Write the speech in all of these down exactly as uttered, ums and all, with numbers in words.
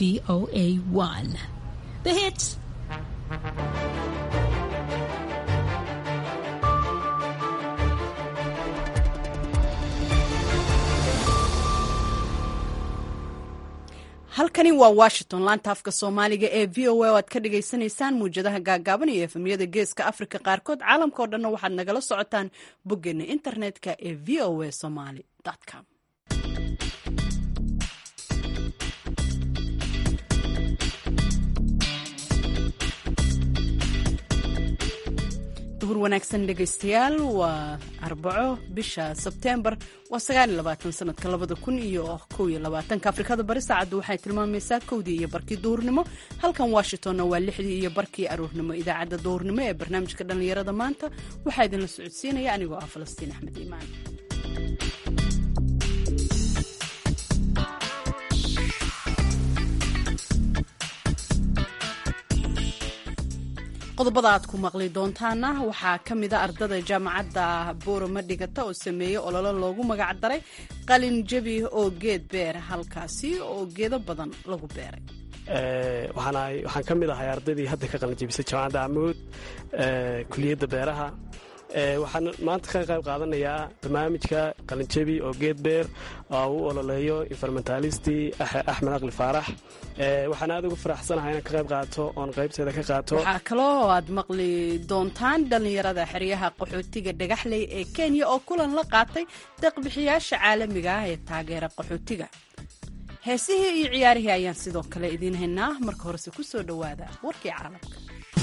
V O A one. The hits. halkani waa washington laanta afka soomaaliga ee v o a oo aad ka dhagaysanaysaan muwjadaha gaagaaban iyo efemyada geeska afrika qaarkood caalamka oo dhanna waxaad nagala socotaan boggeena internetka ee v o a somaly com. duhur wanaagsan dhegaystayaal, waa arbaco bisha sebteembar waa sagaal iyo labaatan sanadka labada kun iyo kow iyo labaatanka. afrikada bari saacaddu waxay tilmaamaysaa kowdii iyo barkii duhurnimo, halkan washingtonna waa lixdii iyo barkii aroornimo. idaacadda duhurnimo ee barnaamijka dhallinyarada maanta waxaa idinla socodsiinaya anigoo ah falastiin axmed iimaan. qodobada aad ku maqli doontaana waxaa ka mida ardada jaamacadda boorama dhigata oo sameeyey ololo loogu magac daray qalin jebi oo geed beer, halkaasi oo geedo badan lagu beeray. waxaan ka mid ahay ardaydii hadda ka qalinjebisay jaamacadda amood kuliyadda beeraha. waxaan maanta ka qayb qaadanayaa barnaamijka qalinjebi oo geed beer oo u ololeeyo environmentalisti axmed aqli faarax. waxaan aad ugu faraxsanahay inaan ka qayb qaato oon qaybteeda ka qaato. waxaa kaloo aad maqli doontaan dhallinyarada xeryaha qaxootiga dhagaxley ee kenya oo kulan la qaatay deeqbixiyaasha caalamiga ah ee taageera qaxootiga. heesihii iyo ciyaarihii ayaan sidoo kale idiin haynaa. marka horese ku soo dhowaada warkii caalamka.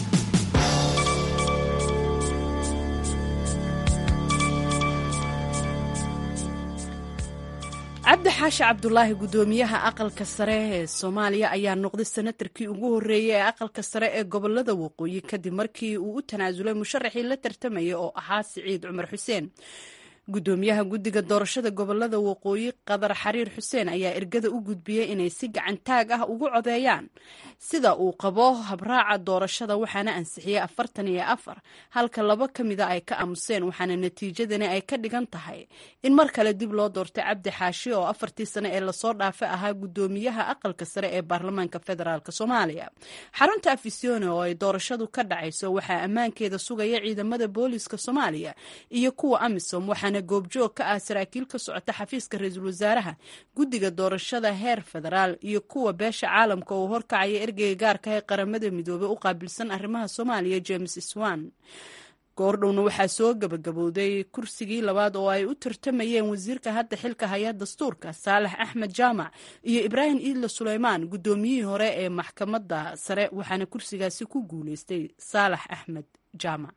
cabdi xaashi cabdulaahi guddoomiyaha aqalka sare ee soomaaliya ayaa noqday senatarkii ugu horreeyey ee aqalka sare ee gobolada waqooyi kadib markii uu u tanaasulay musharaxii la tartamaya oo ahaa siciid cumar xuseen. guddoomiyaha guddiga doorashada gobolada waqooyi qadar xariir xuseen ayaa ergada u gudbiyey inay si gacantaag ah ugu codeeyaan sida uu qabo habraaca doorashada, waxaana ansixiyey afartan iyo afar halka laba ka mida ay ka aamuseen, waxaana natiijadani ay ka dhigan tahay in mar kale dib loo doortay cabdi xaashi oo afartii sane ee lasoo dhaafay ahaa guddoomiyaha aqalka sare ee baarlamaanka federaalk soomaaliya. xarunta afisione oo ay doorashadu ka dhacayso waxaa ammaankeeda sugaya ciidamada booliiska soomaaliya iyo kuwa amisom, waxaana goobjoog ka ah saraakiil ka socota xafiiska ra-iisul wasaaraha, guddiga doorashada heer federaal iyo kuwa beesha caalamka oo horkacaya ergeyga gaarka ee qaramada midoobey u qaabilsan arrimaha soomaaliya james swan. goordhowna waxaa soo gabagabowday kursigii labaad oo ay u tartamayeen wasiirka hadda xilka haya dastuurka saalax axmed jaamac iyo ibraahim iidla suleymaan, guddoomiyihii hore ee maxkamadda sare, waxaana kursigaasi ku guuleystay saalax axmed jaamac.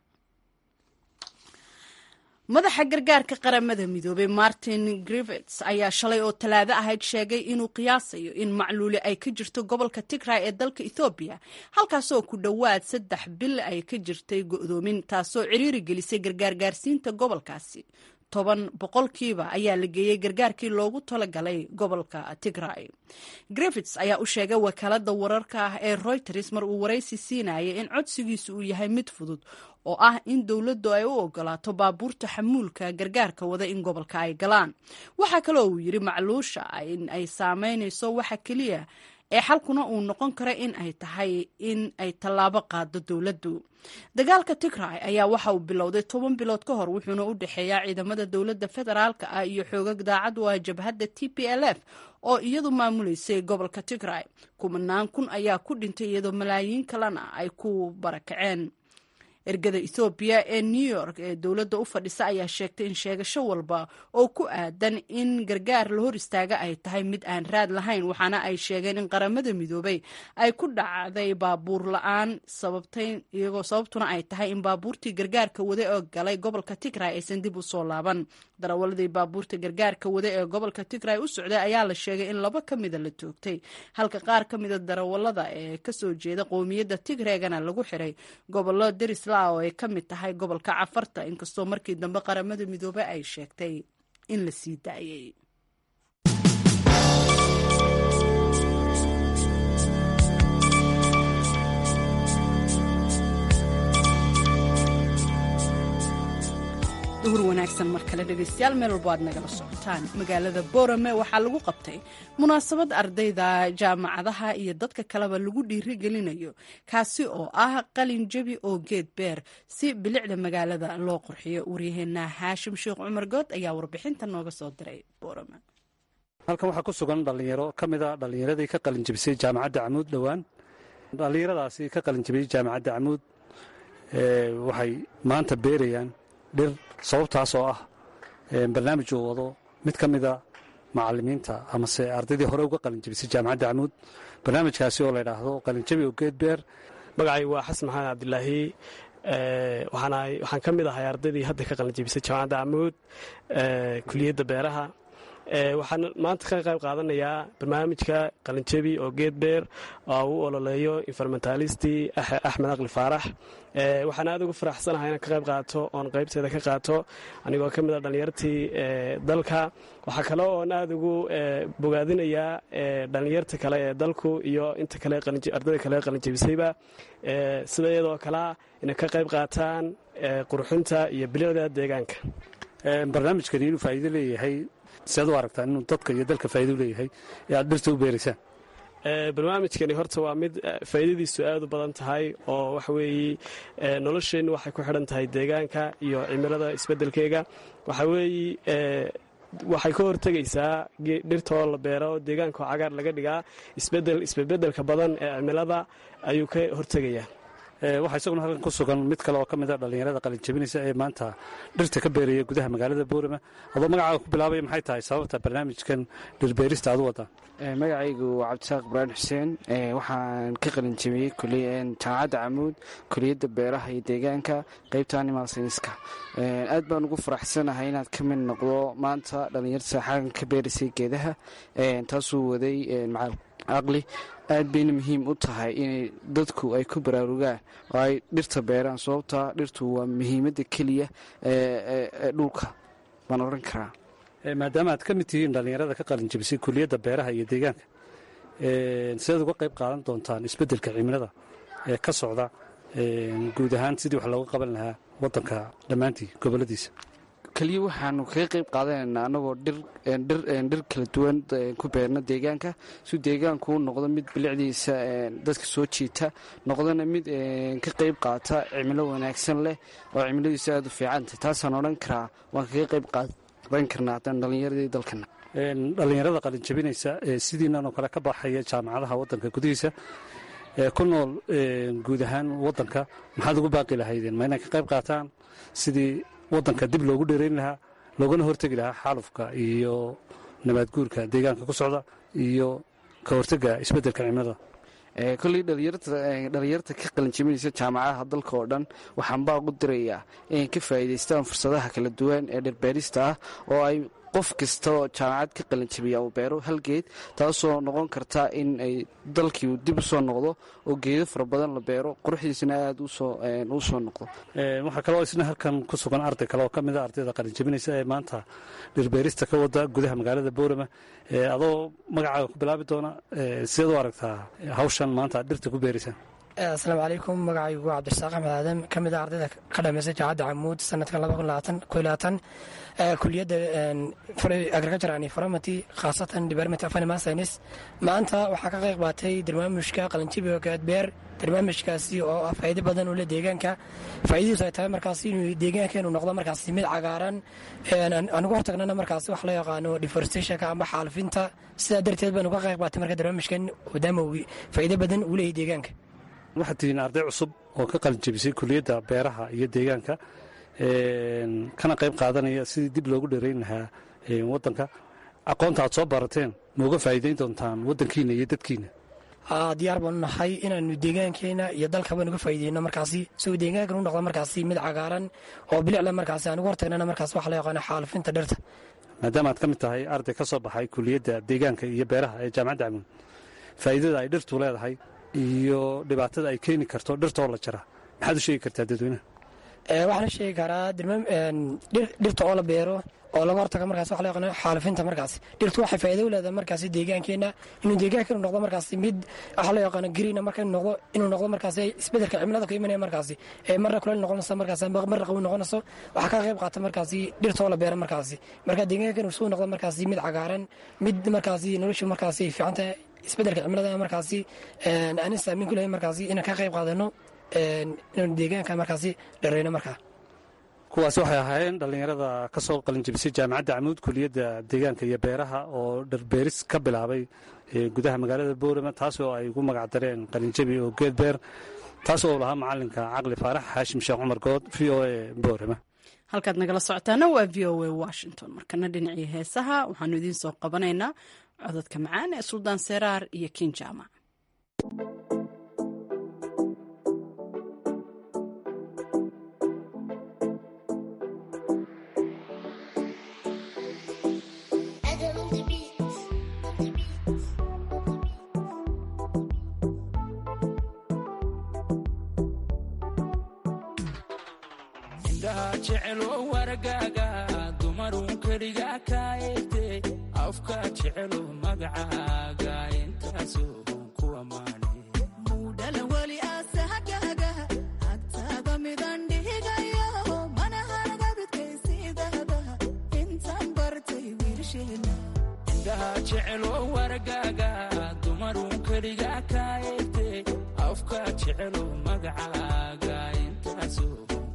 madaxa gargaarka qaramada midoobey martin griffiths ayaa shalay oo talaado ahayd sheegay inuu qiyaasayo in macluuli ay ka jirto gobolka tigray ee dalka ethoobiya, halkaasoo ku dhowaad saddex bil ay ka jirtay go'doomin, taasoo ciriiri gelisay gargaargaarsiinta gobolkaasi. toban boqolkiiba ayaa la geeyey gargaarkii loogu talagalay gobolka tigray. griffiths ayaa u sheegay wakaalada wararka ah ee reuters mar uu waraysi siinayay in codsigiisu uu yahay mid fudud oo ah in dowladdu ay u ogolaato baabuurta xamuulka gargaarka wada in gobolka ay galaan. waxaa kaloo uu yidhi macluusha in ay saameynayso waxa keliya ee xalkuna uu noqon kara in ay tahay in ay tallaabo qaado dowladdu. dagaalka tigray ayaa waxa uu bilowday toban bilood ka hor, wuxuuna u dhexeeyaa ciidamada dowladda federaalka ah iyo xoogag daacad u ah jabhadda t p l f oo iyadu maamuleysay gobolka tigray. kumanaan kun ayaa ku dhintay iyadoo malaayiin kalena ay ku barakaceen. ergada ethoobiya ee new york ee dowladda u fadhisa ayaa sheegtay in sheegasho walba oo ku aadan in gargaar la hor istaaga ay tahay mid aan raad lahayn, waxaana ay sheegeen in qaramada midoobey ay ku dhacday baabuur la-aan sababtay iyagoo sababtuna ay tahay in baabuurtii gargaarka wada oo galay gobolka tigray aysan dib u soo laaban. darawaladii baabuurta gargaarka wada ee gobolka tigray u socday ayaa la sheegay in laba ka mida la toogtay, halka qaar ka mida darawalada ee kasoo jeeda qowmiyadda tigreegana lagu xiray gobollo deris oo ay ka mid tahay gobolka cafarta, inkastoo markii dambe qaramada midoobey ay sheegtay in la sii daayay. duhur wanaagsan mar kale kale dhegaystayaal meel walbo aad nagala socotaan. Magaalada Boorame waxaa lagu qabtay munaasabad ardayda jaamacadaha iyo dadka kaleba lagu dhiirigelinayo, kaasi oo ah qalin jabi oo geed beer si bilicda magaalada loo qurxiyo. waryaheena Haashim Sheekh Cumar Good ayaa warbixinta nooga soo diray Boorame. halkan waxaa ku sugan dhalinyaro ka mid ah dhalinyaradii ka qalin jabisay jaamacadda Camuud dhowaan. dhalinyaradaasi ka qalin jabiyay jaamacadda Camuud waxay maanta beerayaan dhir, sababtaas oo ah barnaamij uu wado mid ka mida macallimiinta amase ardaydii hore uga qalin jabisay jaamacadda Camuud. barnaamijkaasi oo la yidhaahdo qalin jabi oo geed beer. magacay waa xasan maxamed cabdilaahi, waxaan ka mid ahay ardaydii hadda ka qalin jabisay jaamacadda Camuud kuliyadda beeraha. waxaan maanta ka qayb qaadanayaa barnaamijka qalinjabi oo geed beer oo uu ololeeyo environmentalisti axmed aqli faarax. waxaan aad ugu faraxsanahay inaan ka qayb qaato oon qaybteeda ka qaato anigoo ka mid a dhallinyartii dalka. waxaa kale oon aad ugu bogaadinayaa dhallinyarta kale ee dalku iyo inta kale ardayda kale ee qalinjabisayba sida iyadoo kalea inay ka qayb qaataan qurxinta iyo bilicda deegaanka. barnaamijkani inuu faa'iido leeyahay siaad u aragtaa inuu dadka iyo dalka faa'iido u leeyahay ee aad dhirta u beeraysaan? barnaamijkani horta waa mid faa'iidadiisu aad u badan tahay oo waxa weeye nolosheennu waxay ku xidhan tahay deegaanka iyo cimilada isbeddelkeega. waxa weeye waxay ka hortegaysaa dhirta oo la beero deegaanka oo cagaar laga dhigaa isbedel isbedbedelka badan ee cimilada ayuu ka hortegayaa. waxaa isaguna halkan ku sugan mid kale oo ka mid a dhallinyarada qalin jabinaysa ee maanta dhirta ka beeraya gudaha magaalada Boorame. adoo magacaaga ku bilaabaya maxay tahay sababta barnaamijkan dhirbeerista aad u wadaan? magacaygu waa cabdisaaq ibraahim xuseen, waxaan ka qalin jabiyey jaamacadda Camuud kuliyadda beeraha iyo deegaanka qaybta animal science-ka. aad baan ugu faraxsanahay inaad ka mid noqdo maanta dhallinyarta xagan ka beeraysay geedaha taasuu waday aqli. aad bayna muhiim u tahay inay dadku ay ku baraarugaan oo ay dhirta beeraan, sababtaa dhirtu waa muhiimadda keliya ee dhulka baan oran karaa. maadaama aad ka mid tihiin dhallinyarada ka qalin jabisay kuliyadda beeraha iyo deegaanka, sidaad uga qayb qaadan doontaan isbeddelka cimilada ee ka socda guud ahaan sidii wax looga qaban lahaa waddanka dhammaantii gobolladiisa? keliya waxaanu kaga qayb qaadanaynaa annagoo dhir kala duwan ku beerna deegaanka si deegaanku u noqdo mid bilicdiisa dadka soo jiita, noqdona mid ka qayb qaata cimilo wanaagsan leh oo cimiladiisa aad u fiicanta. taasaan odhan karaa waan kaga qayb qaadan karnaa haddaan dhallinyaradii dalkana. dhallinyarada qalin jabinaysa sidiinan oo kale ka baxaya jaamacadaha waddanka gudihiisa ku nool guud ahaan waddanka maxaad ugu baaqi lahaydeen? ma inay ka qayb qaataan sidii waddanka dib loogu dheerayn lahaa, loogana hortegi lahaa xaalufka iyo nabaadguurka deegaanka ku socda iyo ka hortega isbeddelka cimilada? kolley dhalinyarta ka qalin jabinaysa jaamacadaha dalka oo dhan waxaan baa ugu dirayaa inay ka faa'iidaystaan fursadaha kala duwan ee dhirbeerista ah oo ay qof kasta oo jaamacad ka qalin jabiya uu beero hal geed, taasoo noqon karta in ay dalkii dib u soo noqdo oo geedo fara badan la beero, quruxdiisana aad u soo noqdo. waxaa kaloo isna halkan ku sugan arday kale oo ka mid a ardayda qalin jabinaysa ee maanta dhirbeerista ka wada gudaha magaalada Boorame. adoo magacaaga ku bilaabi doona, sidaad u aragtaa hawshan maanta aad dhirta ku beeraysaan? asalaamu calaykum. magacaygu waa cabdirasaaq axmed aadan, ka mid a ardayda ka dhamaystay jaamacadda Camuud sanadka kuliyadda agriculture and environment khaasatan department of animal science. maanta waxaa ka qayb qaatay barnaamijka qalinjabiga geed beer. barnaamijkaasi oo ah faa'iido badan u leh deegaanka. faa'iidadiisu ay tahay markaasi inuu deegaankeenu noqdo markaasi mid cagaaran, anugu hortagnana markaasi wax loo yaqaano deforestationka ama xaalufinta. sidaa darteed baan uga qayb qaatay marka barnaamijkan maadaama uu faa'iido badan u leeyahay deegaanka. waxaad tihiin arday cusub oo ka qalin jabisay kuliyadda beeraha iyo deegaanka, kana qayb qaadanaya sidii dib loogu dheerayn lahaa waddanka. aqoonta aad soo barateen ma uga faa'iidayn doontaan waddankiina iyo dadkiina? diyaar baanu nahay inaanu deegaankeena iyo dalkaba nuga faa'iideyno markaasi si uu deegaankan u noqdo markaasi mid cagaaran oo bilicla markaasi aan ugu hortagnana markaas waxa loo yaqaano xaalufinta dhirta. maadaama aad ka mid tahay arday ka soo baxay kuliyadda deegaanka iyo beeraha ee jaamacadda Camuud, faa'iidada ay dhirtu leedahay iyo dhibaatada ay keeni karto dhirtoo la jara maxaad u sheegi kartaa dadweynaha? waxaa la sheegi karaa dhirta oo la beero oo laga hortago markaas waxa loo yaqaan xaalufinta markaas dhirtu waxay faa'iido u leedahay markaas deegaankeena inuu deegaanka noqdo markaas mid waxa loo yaqaan green marka noqdo inuu noqdo markaas isbedelka cimilada ku imanaya markaas ee marna kuleel noqonaysa markaas marna qabow noqonayso waxa ka qayb qaata markaas dhirta oo la beero markaas marka deegaanka inuu soo noqdo markaas mid cagaaran mid markaas noloshu markaas fiican tahay isbedelka cimilada markaas aan aan saameyn ku leeyahay markaas in ka qayb qaadano in deegaanka markaas dhareyno markaa kuwaasi waxay ahaayeen dhallinyarada ka soo qalinjibisay jaamacadda camuud kuliyadda deegaanka iyo beeraha oo dharbeeris ka bilaabay gudaha magaalada boorama taas oo ay ugu magac dareen qalinjabi oo geedbeer taas oo lahaa macalinka caqli faarax xaashim sheekh cumar good v o a boorama halkaad nagala socotaana waa v o a washington markana dhinacii heesaha waxaanu idiin soo qabanaynaa codadka macaan ee suldaan seraar iyo kin jaamac jecelo wargaaga dumarun keliga ka eegtay afka jecelo magacaaga intaasoo ku ammaanay muudhala weli aasahagaaga agtaada midan dhihigayo mana haragabidkaysiidada intaan bartay wiilsheena indhaha jecelo wargaaga dumarun keliga ka eegtay afka jecelo magacaaga intaasoo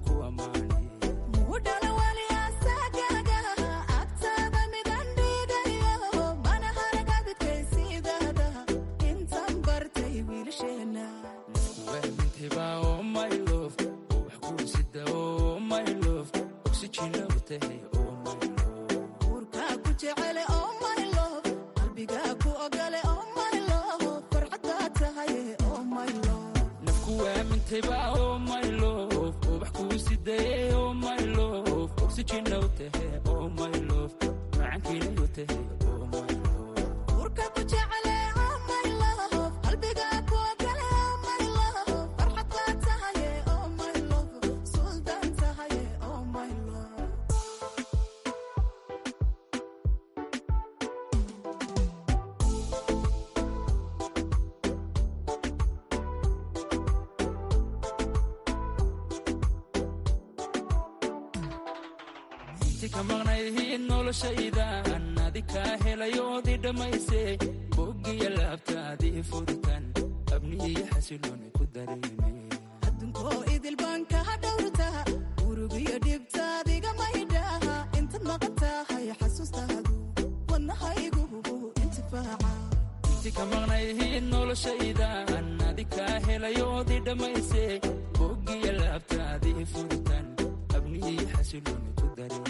kamaqnayhiin noloshaydan adika helayoodii dhammaysay boggiya laabtaadii furitan abniiyo xasilooni ku dareemay addunkoo idilbaan kaha dhowrtaa urugiyo dhibtaadiga maydhaaha intad maqan tahay xasuustaadu wadnahaygu intifaaca inti ka maqnayhiin noloshaydan adika helayoodii dhammaysay boggiya laabtaadii furitan abniiyo xasilooni ku dareemay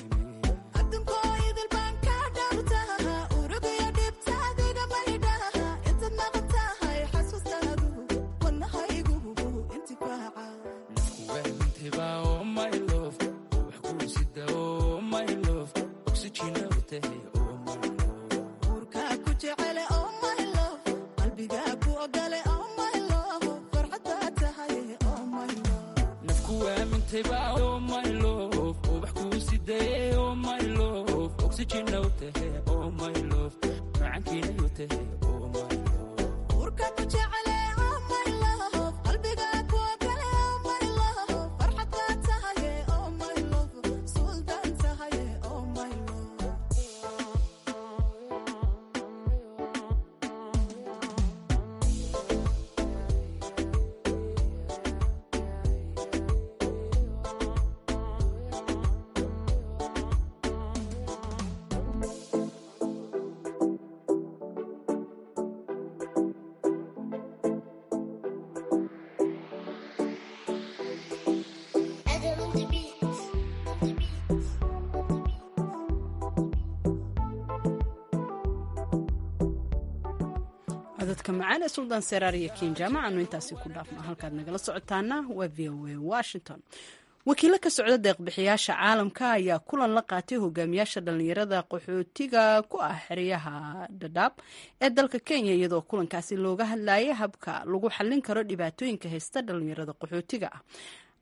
codadka macaan ee suldaan seraar iyo kiin jaamacaanu intaasi ku dhaafna halkaad nagala socotaana waa v o a washington wakiilo ka socda deeqbixiyaasha caalamka ayaa kulan la qaatay hogaamiyaasha dhallinyarada qaxootiga ku ah xeryaha dhadhaab ee dalka kenya iyadoo kulankaasi looga hadlayay habka lagu xallin karo dhibaatooyinka haysta dhallinyarada qaxootiga ah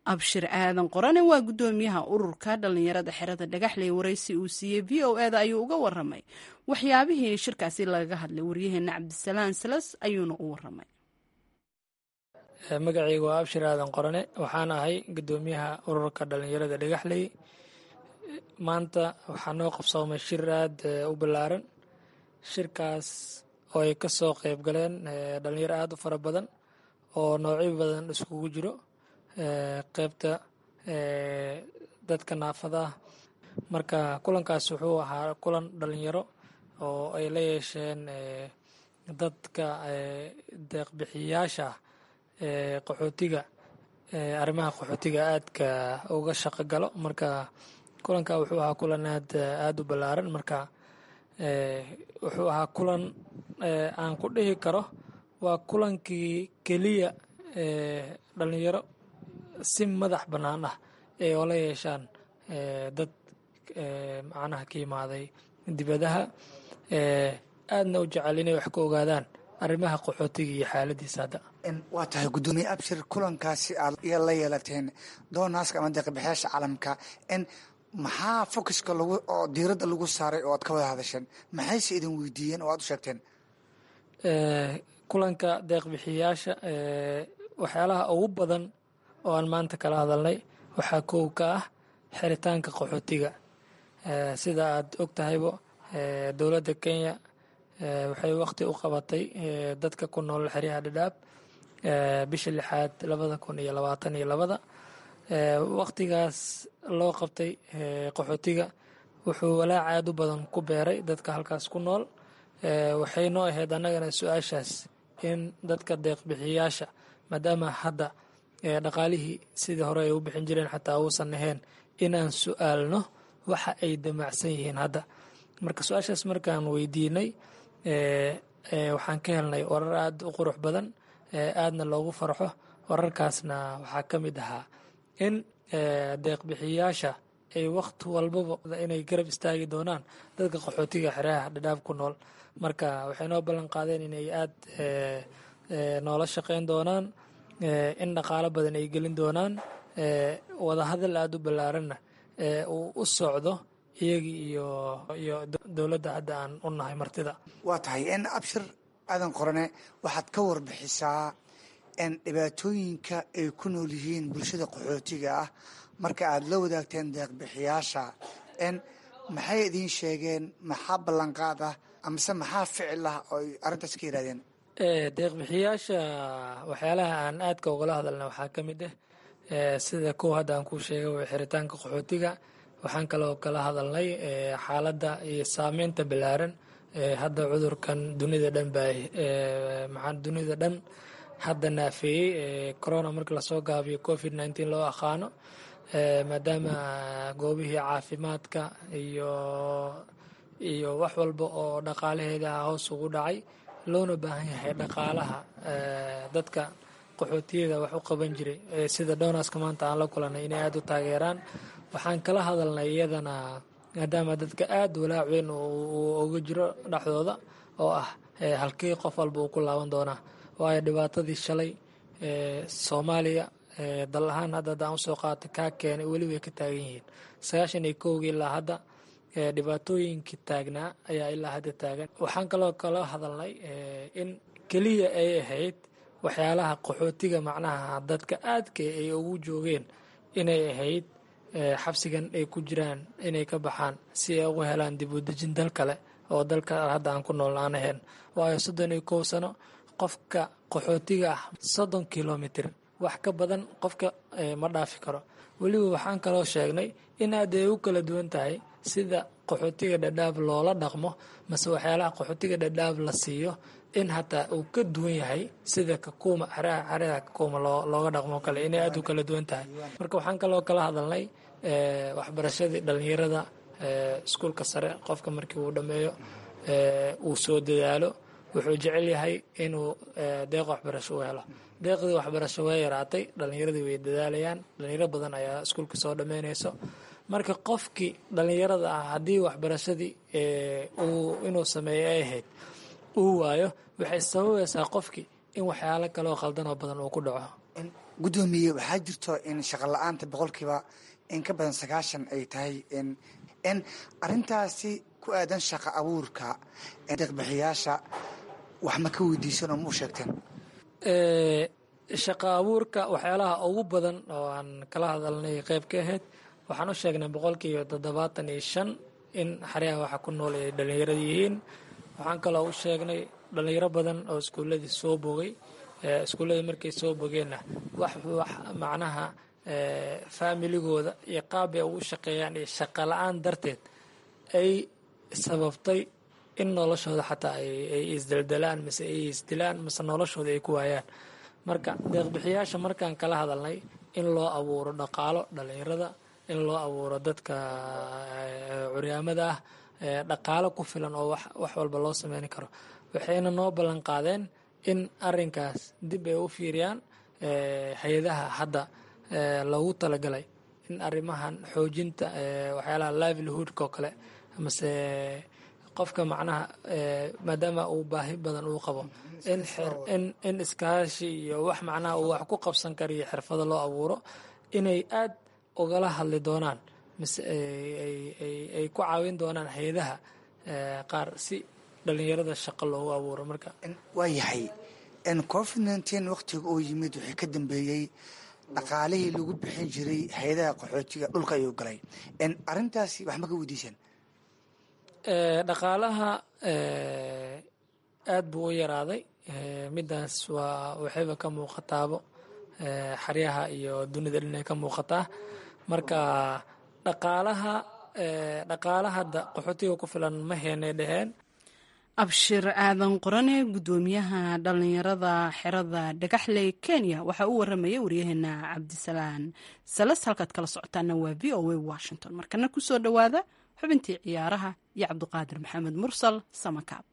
abshir aadan qorane waa guddoomiyaha ururka dhallinyarada xerada dhagaxley. waraysi uu siiyey v o eda ayuu uga waramay waxyaabihii shirkaasi lagaga hadlay. waryaheena cabdisalaan salas ayuuna u waramay. magacaygu waa abshir aadan qorane, waxaan ahay guddoomiyaha ururka dhallinyarada dhagaxley. maanta waxaa noo qabsoomay shir aad u ballaaran. shirkaas oo ay ka soo qayb galeen dhallinyaro aad u fara badan oo noocyo badan iskugu jiro, qaybta dadka naafada ah. marka kulankaas wuxuu ahaa kulan dhalinyaro oo ay la yeesheen dadka deeqbixiyaasha qaxootiga, arrimaha qaxootiga aadka uga shaqo galo. marka kulanka wuxuu ahaa kulan aad aad u ballaaran. marka wuxuu ahaa kulan aan ku dhihi karo waa kulankii keliya dhalinyaro si madax bannaan ah ee oo la yeeshaan dad macnaha ka yimaaday dibadaha, aadna u jecel inay wax ka ogaadaan arrimaha qaxootiga iyo xaaladiisa. hadda waa tahay guddoomiye abshir, kulankaasi aad la yeelateen doonaaska ama deeqbixiyaasha caalamka, in maxaa focuska lagu oo diiradda lagu saaray oo aad ka wada hadasheen? maxayse idin weydiiyeen oo aad u sheegteen? kulanka deeqbixiyaasha waxyaalaha ugu badan oo aan maanta kala hadalnay waxaa kow ka ah xiritaanka qaxootiga. sida aad og tahaybo dowladda Kenya waxay waqti u qabatay dadka ku nool xeryaha Dadaab bisha lixaad labada kun iyo labaatan iyo labada. waqtigaas loo qabtay qaxootiga wuxuu walaac aad u badan ku beeray dadka halkaas ku nool. waxay noo ahayd annagana su-aashaas in dadka deeqbixiyaasha, maadaama hadda dhaqaalihii sidii hore ay u bixin jireen xataa uusan ahayn, inaan su-aalno waxa ay damacsan yihiin hadda. marka su-aashaas markaan weydiinay waxaan ka helnay warar aad u qurux badan, aadna loogu farxo. wararkaasna waxaa ka mid ahaa in deeqbixiyaasha ay waqti walbaba inay garab istaagi doonaan dadka qaxootiga xeryaha Dadaab ku nool. marka waxay noo ballan qaadeen inay aad noola shaqeyn doonaan, in dhaqaalo badan ay gelin doonaan, wadahadal aad u ballaaranna uu u socdo iyagii iyo iyo dowladda hadda aan u nahay martida. waa tahay in abshir aadan qorane, waxaad ka warbixisaa in dhibaatooyinka ay ku nool yihiin bulshada qaxootiga ah marka aad la wadaagteen deeqbixiyaasha, in maxay idiin sheegeen? maxaa ballanqaad ah amase maxaa ficil ah oo ay arrintaas ka yidhahdeen? deeqbixiyaasha waxyaalaha aan aadka ugala hadalna waxaa ka mid ah sida kuwa hadda aan kuu sheegay waa xiritaanka qaxootiga. waxaan kaloo kala hadalnay xaaladda iyo saameynta ballaaran hadda cudurkan dunida dhan baa maxaa dunida dhan hadda naafeeyey, corona marka lasoo gaabiyo covid nineteen loo aqaano, maadaama goobihii caafimaadka iyo iyo wax walba oo dhaqaalaheeda hoos ugu dhacay, loona baahan yahay dhaqaalaha dadka qaxootiyada wax u qaban jiray sida doonaska maanta aan la kulanay inay aad u taageeraan. waxaan kala hadalnay iyadana maadaama dadka aad walaac weyn uu uga jiro dhexdooda oo ah halkii qof walba uu ku laaban doonaa. waayo dhibaatadii shalay Soomaaliya dal ahaan hadda haddaan usoo qaata kaa keenay weli way ka taagan yihiin. sagaashan iyo kowgii ilaa hadda dhibaatooyinkii taagnaa ayaa ilaa hadda taagan. waxaan kaloo kala hadalnay in keliya ay ahayd waxyaalaha qaxootiga macnaha dadka aadka ay ugu joogeen inay ahayd xabsigan ay ku jiraan inay ka baxaan si ay ugu helaan dib u dejin dal kale oo dalka hadda aan ku nool aan ahayn. waayo soddon iyo kow sano qofka qaxootiga ah soddon kilomitr wax ka badan qofka ma dhaafi karo. weliba waxaan kaloo sheegnay in aad ay u kala duwan tahay sida qaxootiga Dadaab loola dhaqmo mase waxyaalaha qaxootiga Dadaab la siiyo in hataa uu ka duwan yahay sida Kakuma xeryaha Kakuma looga dhaqmo kale, inay aad u kala duwan tahay. marka waxaan kaloo kala hadalnay waxbarashadii dhalinyarada iskuulka sare. qofka markii uu dhammeeyo uu soo dadaalo wuxuu jecel yahay inuu deeq waxbarasho u helo. deeqdii waxbarasho way yaraatay, dhalinyaradii way dadaalayaan, dhalinyaro badan ayaa iskuulka soo dhammeynayso. marka qofkii dhalinyarada ah haddii waxbarashadii inuu sameeyo ay ahayd uu waayo, waxay sababaysaa qofkii in waxyaalo kaloo khaldanoo badan uu ku dhaco. gudoomiye waxaa jirto in shaqo la-aanta boqolkiiba in ka badan sagaashan ay tahay in arintaasi ku aadan shaqo abuurka deeqbixiyaasha wax ma ka weydiisan oo ma u sheegteen shaqo abuurka waxyaalaha ugu badan oo aan kala hadalnay qayb ka ahayd waxaan u sheegnay boqolkiiba toddobaatan iyo shan in xeryaha waxa ku nool ay dhallinyarada yihiin waxaan kaloo u sheegnay dhallinyaro badan oo iskuuladii soo bogay iskuulladii markay soo bogeenna wax wax macnaha faamiligooda iyo qaab ay ugu shaqeeyaan iyo shaqo la-aan darteed ay sababtay in noloshooda xataa ay isdeldelaan mise ay isdilaan mise noloshooda ay ku waayaan marka deeqbixiyaasha markaan kala hadalnay in loo abuuro dhaqaalo dhallinyarada in loo abuuro dadka curyaamada ah dhaqaalo ku filan oo wax walba loo sameyn karo waxayna noo ballan qaadeen in arinkaas dib ay u fiiriyaan hay-adaha hadda loogu talagalay in arimahan xoojinta waxyaalaha livelihoodka oo kale amase qofka macnaha maadaama uu baahi badan uu qabo in iskaashi iyo wax macnaha uu wax ku qabsan kariyo xirfado loo abuuro inay aad ugala hadli doonaan mise ay ku caawin doonaan hay-adaha qaar si dhalinyarada shaqo loogu abuuro marka waa yahay covid nineteen waqtiga oo yimid wixii ka dambeeyey dhaqaalihii lagu bixin jiray hay-adaha qaxootiga dhulka ayuu galay arintaasi wax ma ka weydiiseen dhaqaalaha aad buu u yaraaday midaas waa waxayba ka muuqataabo xaryaha iyo dunida dhinay ka muuqataa marka dhaqaalaha dhaqaalaha hadda qaxootiga ku filan ma heenay dheheen abshir aadan qorane gudoomiyaha dhalinyarada xerada dhagaxley kenya waxaa u waramayay waryaheena cabdisalaan salas halkaad kala socotaana waa v o a washington markana kusoo dhowaada xubintii ciyaaraha iyo cabdiqaadir maxamed mursal samakaab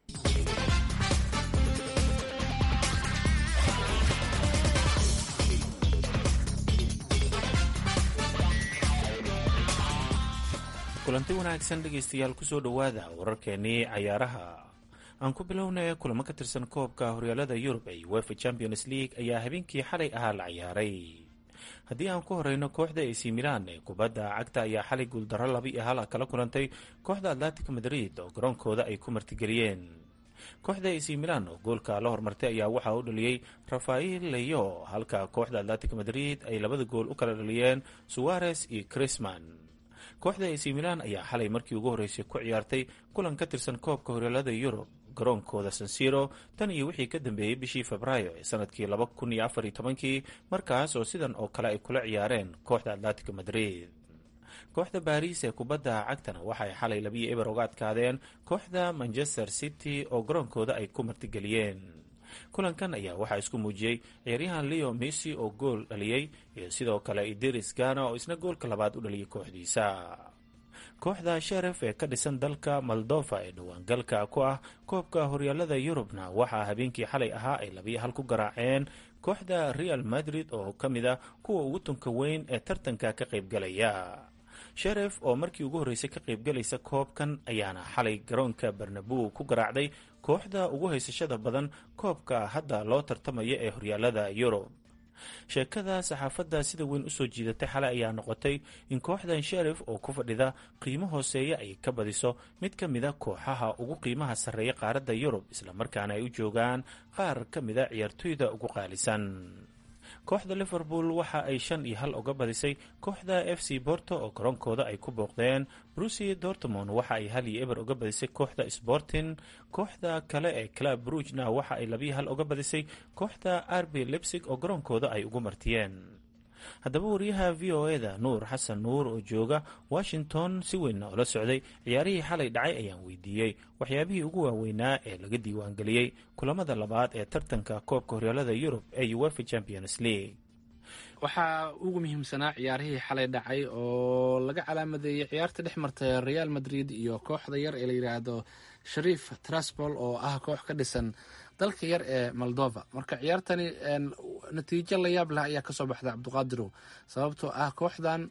kulanti wanaagsan dhegaystayaal kusoo dhowaada wararkeenii cayaaraha aan ku bilownay kulamo ka tirsan koobka horyaalada yurub ee uefa champions league ayaa habeenkii xalay ahaa la ciyaaray haddii aan ku horeyno kooxda ac milan ee kubadda cagta ayaa xalay guuldaro laba iyo hal kala kulantay kooxda atletic madrid oo garoonkooda ay ku martigeliyeen kooxda ac milan oo goolka la hormartay ayaa waxaa u dhaliyey rafael leyo halka kooxda atletic madrid ay labada gool u kala dhaliyeen suarez iyo crisman kooxda ac milan ayaa xalay markii ugu horreysay ku ciyaartay kulan ka tirsan koobka horyaalada yurub garoonkooda sansiro tan iyo wixii ka dambeeyey bishii febraayo ee sanadkii laba kun iyo afar iyo tobankii markaas oo sidan oo kale ay kula ciyaareen kooxda atletic madrid kooxda baris ee kubadda cagtana waxay xalay labiyo eber uga adkaadeen kooxda manchester city oo garoonkooda ay ku martigeliyeen kulankan ayaa waxaa isku muujiyey ciyaaryahan leo messi oo gool dhaliyey iyo sidoo kale idiris gana oo isna goolka labaad u dhaliyay kooxdiisa kooxda sheref ee ka dhisan dalka moldova ee dhawaangalka ku ah koobka horyaalada yurubna waxaa habeenkii xalay ahaa ay labiyo hal ku garaaceen kooxda real madrid oo ka mid ah kuwa ugu tunka weyn ee tartanka ka qaybgalaya sheref oo markii ugu horreysay ka qaybgalaysa koobkan ayaana xalay garoonka barnabow ku garaacday kooxda ugu haysashada badan koobka hadda loo tartamaya ee horyaalada yurub sheekada saxaafadda sida weyn usoo jiidatay xalay ayaa noqotay in kooxdan sherif oo ku fadhida qiimo hooseeya ay ka badiso mid ka mida kooxaha ugu qiimaha sarreeya qaaradda yurub islamarkaana ay u joogaan qaar ka mida ciyaartoyda ugu qaalisan kooxda liverpool waxa ay shan iyo hal uga badisay kooxda f c borto oo garoonkooda ay ku booqdeen brusi dortmond waxa ay hal iyo eber uga badisay kooxda sporting kooxda kale ee club brugna waxa ay labiyo hal uga badisay kooxda rb leipzig oo garoonkooda ay ugu martiyeen haddaba wariyaha v o eda nuur xasan nuur oo jooga washington si weynna ula socday ciyaarihii xalay dhacay ayaan weydiiyey waxyaabihii ugu waaweynaa ee laga diiwaangeliyey kulamada labaad ee tartanka koobka horyaalada yurub ee uefa champions league waxaa ugu muhiimsanaa ciyaarihii xalay dhacay oo laga calaamadeeyey ciyaarta dhex martay real madrid iyo kooxda yar ee la yidhaahdo shariif traspol oo ah koox ka dhisan dalka yar ee moldova marka ciyaartani natiijo la yaab leh ayaa kasoo baxday cabdiqaadirow sababtoo ah kooxdan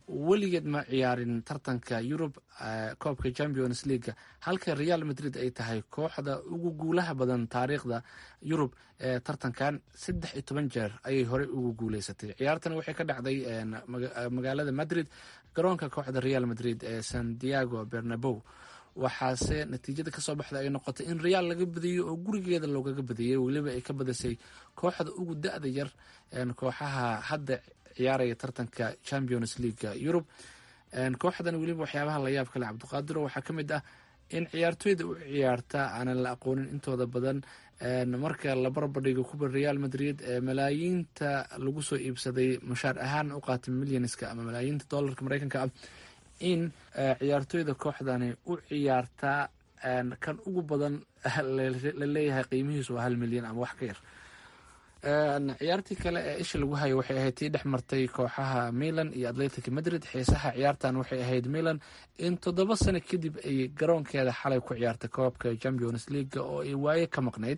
weligeed ma ciyaarin tartanka yurub koobka champions leaga, halka real madrid ay tahay kooxda ugu guulaha badan taariikhda yurub ee tartankan. saddex iyo toban jeer ayay horey ugu guuleysatay. ciyaartan waxay ka dhacday magaalada madrid, garoonka kooxda real madrid ee santiago bernabeu. waxaase natiijada kasoo baxda ay noqotay in real laga badiyo oo gurigeeda loogaga badiyay, weliba ay ka badisay kooxda ugu da-da yar kooxaha hadda ciyaaraya tartanka champions leaga yurub. kooxdan weliba waxyaabaha la yaab kale cabdiqaadiro waxaa ka mid ah in ciyaartooyda u ciyaarta aanan la aqoonin intooda badan. marka la barbardhigo kuba real madrid ee malaayiinta lagu soo iibsaday mushaar ahaan u qaatay milyanska ama malaayiinta dollarka mareykanka ah, in ciyaartooyda kooxdani u ciyaartaa kan ugu badan la leeyahay qiimihiisu waa hal milyan ama wax ka yar. ciyaartii kale ee isha lagu hayo waxay ahayd tii dhex martay kooxaha milan iyo atletic madrid. xiisaha ciyaartan waxay ahayd milan in toddoba sano kadib ay garoonkeeda xalay ku ciyaartay koobka champions leaga oo ay waaye ka maqnayd.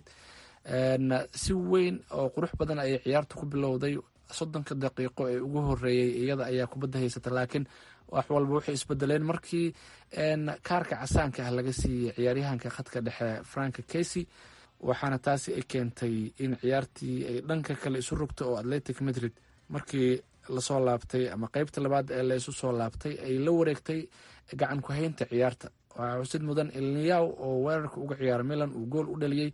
si weyn oo qurux badan ayay ciyaarta ku bilowday. soddonka daqiiqo ee ugu horeeyey iyada ayaa kubadda haysata, laakiin wax walba waxay isbedeleen markii kaarka casaanka ah laga siiyey ciyaaryahanka khadka dhexe frank casey, waxaana taasi ay keentay in ciyaartii ay dhanka kale isu rogto oo atletic madrid markii lasoo laabtay ama qeybta labaad ee la isu soo laabtay ay la wareegtay gacan ku haynta ciyaarta. waxaa xusid mudan elniyaw oo weerarka uga ciyaara milan uu gool u dhaliyey,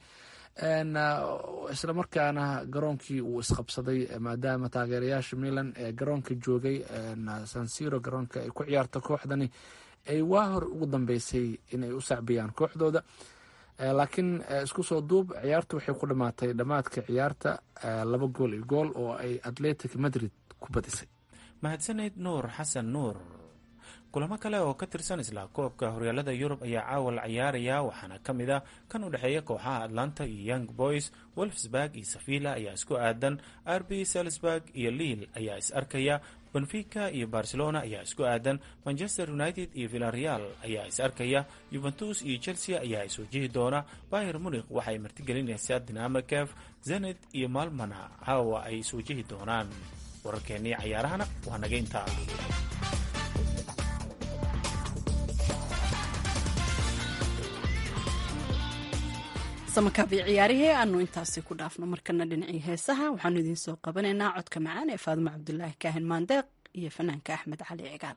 isla markaana garoonkii uu isqabsaday maadaama taageerayaasha milan ee garoonka joogay sansiro garoonka ay ku ciyaarta kooxdani ay waa hor ugu dambeysay inay u sacbiyaan kooxdooda. laakiin isku soo duub ciyaartu waxay ku dhamaatay dhammaadka ciyaarta laba gool iyo gool oo ay atletic madrid ku badisay. mahadsaneyd nuur xasan nuur. kulamo kale oo ka tirsan isla koobka horyaalada yurub ayaa caawa la ciyaaraya, waxaana ka mid ah kan u dhexeeya kooxaha atlanta iyo young boys. wolfsburg iyo sevilla ayaa isku aadan, r b salisburg iyo lille ayaa is arkaya, benfica iyo barcelona ayaa isku aadan, manchester united iyo villareal ayaa is arkaya, juventus iyo chelsea ayaa is wajihi doona, bayer munich waxay martigelinaysaa dinamo kiev, zenit iyo malmana caawa ay is wajihi doonaan. wararkeennii cayaarahana waa naga intaa. samakaab iyo ciyaarihii aanu intaasi ku dhaafno. markana dhinacii heesaha waxaanu idiin soo qabanaynaa codka macaan ee faadimo cabdulaahi kaahin maandeeq iyo fanaanka axmed cali cigaal.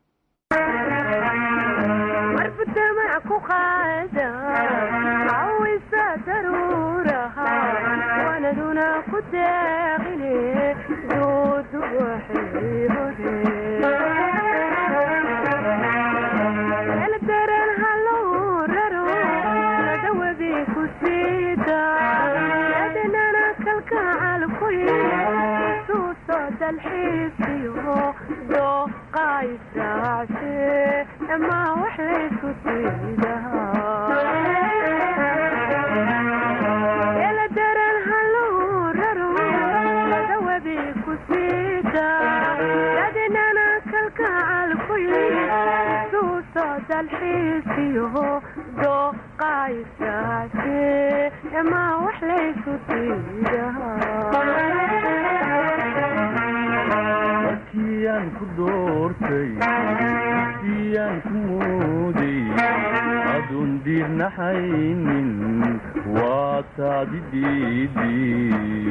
markiyaan ku doortay markiyaan ku mooday aduun diirnaxaynin waa taadi diidii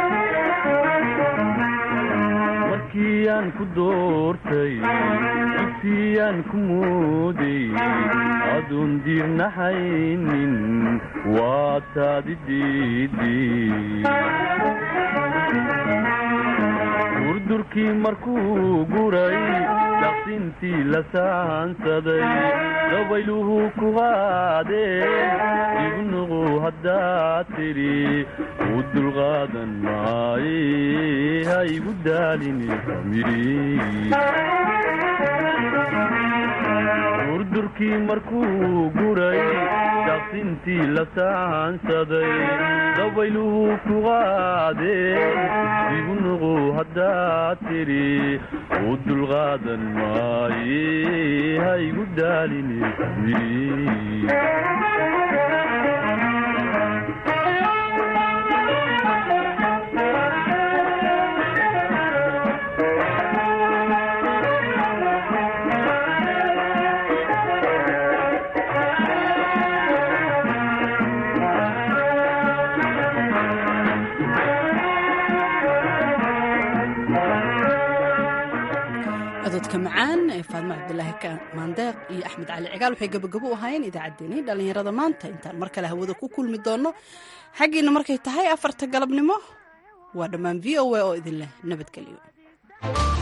markiyaan ku doortay markiyaan ku mooday aduun diirnaxaynin waa taadi diidii durdurkii markuu guray daqsintii la saansaday dabayluhu ku qaadeen igu nuqu haddaad tidhi u dulqaadan maaye ha igu daalini midhi durdurkii markuu guray daqsintii la saansaday dabayluhu ku qaadeen igu nuqu haddaad tidhi u dulqaadan maaye ha igu daalini midhi cododka macaan ee faadma cabdilaahi maandeeq iyo axmed cali cigaal waxay gabagabo u ahaayeen idaacaddeenii dhallinyarada maanta intaan mar kale hawada ku kulmi doonno xaggiina markay tahay afarta galabnimo waa dhammaan v o a oo idinleh nabadgelyo